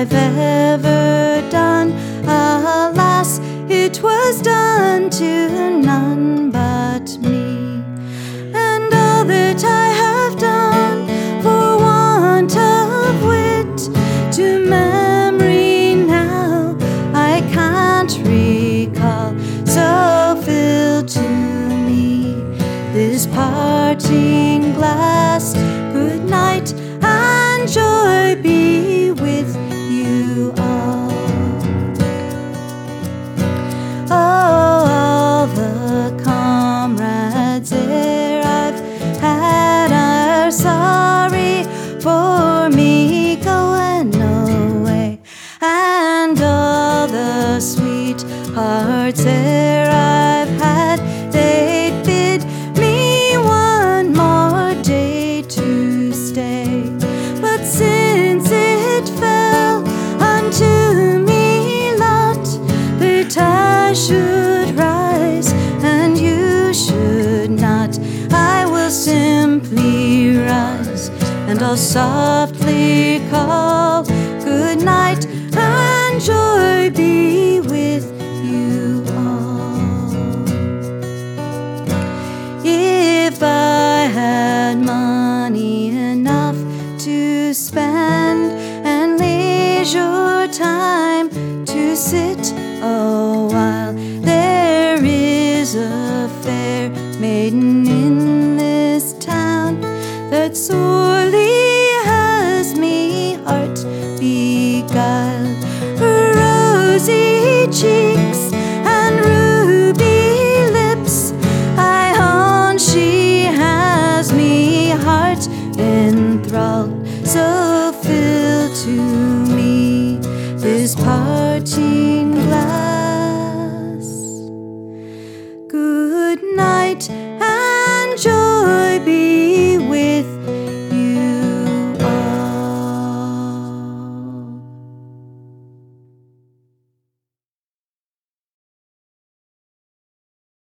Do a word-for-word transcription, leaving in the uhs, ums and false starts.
I've ever done. Alas, it was done to none but me. And all that I have done for want of wit, to memory now I can't recall. So fill to me this parting glass. Good night, and joy be with you all. Oh, all the comrades ere I've had are sorry for me going away, and all the sweethearts ere I've had, they bid me one more day to stay. But since it fell unto me lot that I should rise and you should not, I will simply rise, and I'll softly call good night, and joy be with you all. If I had money enough to spend, and leisure time to sit a while, there is a fair maiden in this town that sorely has me heart beguiled. Her rosy cheeks and ruby lips, I own she has me heart enthralled. So fill to me this part